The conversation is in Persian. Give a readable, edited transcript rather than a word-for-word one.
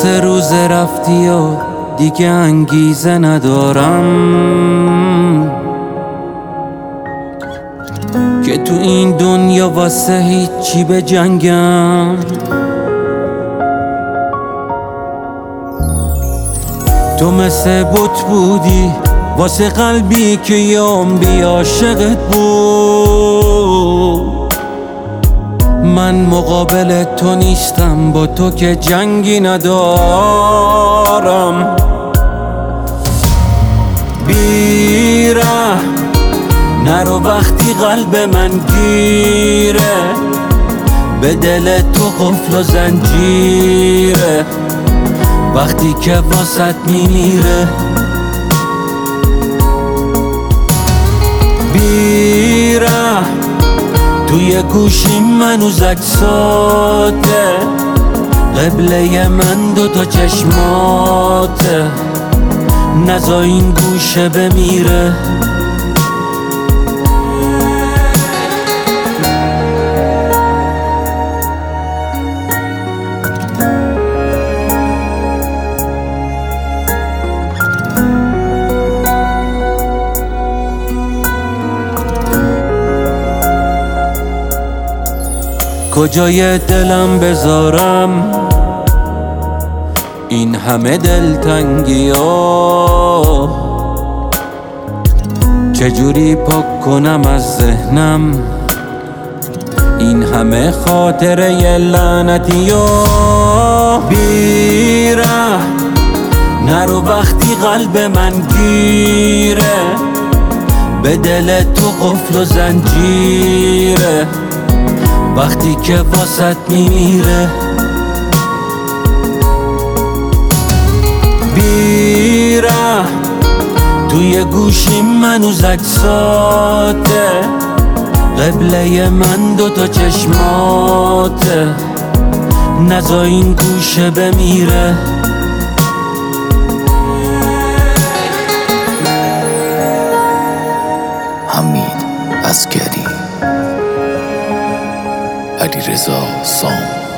3 روز رفتی و دیگه انگیزه ندارم که تو این دنیا واسه هیچی به جنگم. تو مثل بت بودی واسه قلبی که یه عمری عاشقت بود. من مقابل تو نیستم، با تو که جنگی ندارم. بیره نرو وقتی قلب من گیره، به دل تو قفل و زنجیره وقتی که واسط میمیره. بیره توی گوشیم منوز عکساته، قبله من 2 تا چشماته، نزا این گوشه بمیره. کجای دلم بذارم این همه دلتنگی ها؟ چجوری پاک کنم از ذهنم این همه خاطره لعنتی ها؟ بیره نرو وقتی قلب من گیره، به دل تو قفل و زنجیره وقتی که واسط میمیره. بیره توی گوشیم منوز عکساته، قبله من 2 تا چشماته، نزا این گوشه بمیره. حمید عسگری، علیرضا سام.